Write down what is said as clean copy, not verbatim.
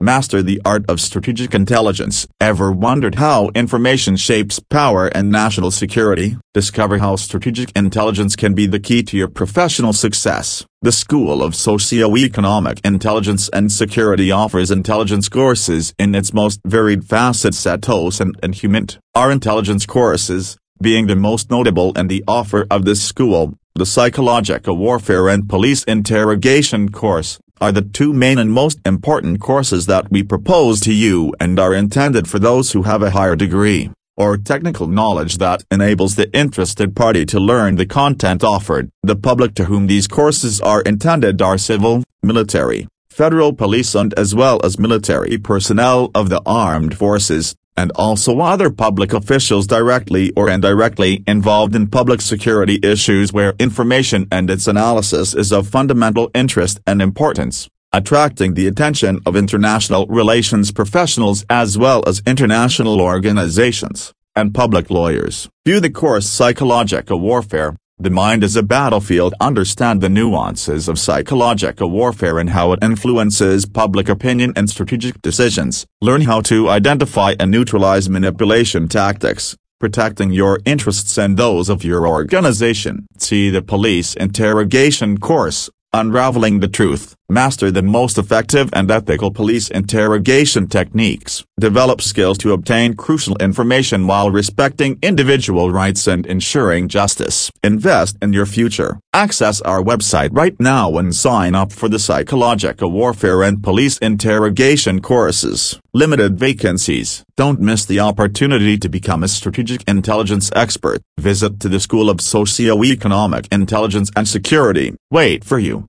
Master the art of strategic intelligence. Ever wondered how information shapes power and national security? Discover how strategic intelligence can be the key to your professional success. The School of Socio-Economic Intelligence and Security offers intelligence courses in its most varied facets: docent and humant. Our intelligence courses, being the most notable in the offer of this school, the Psychological Warfare and Police Interrogation course, are the two main and most important courses that we propose to you and are intended for those who have a higher degree or technical knowledge that enables the interested party to learn the content offered. The public to whom these courses are intended are civil, military, federal police and as well as military personnel of the armed forces, and also other public officials directly or indirectly involved in public security issues where information and its analysis is of fundamental interest and importance, attracting the attention of international relations professionals as well as international organizations, and public lawyers. View the course Psychological Warfare. The mind is a battlefield. Understand the nuances of psychological warfare and how it influences public opinion and strategic decisions. Learn how to identify and neutralize manipulation tactics, protecting your interests and those of your organization. See the Police Interrogation course, Unraveling the Truth. Master the most effective and ethical police interrogation techniques. Develop skills to obtain crucial information while respecting individual rights and ensuring justice. Invest in your future. Access our website right now and sign up for the Psychological Warfare and Police Interrogation courses. Limited vacancies. Don't miss the opportunity to become a strategic intelligence expert. Visit to the School of Socio-Economic Intelligence and Security. Wait for you.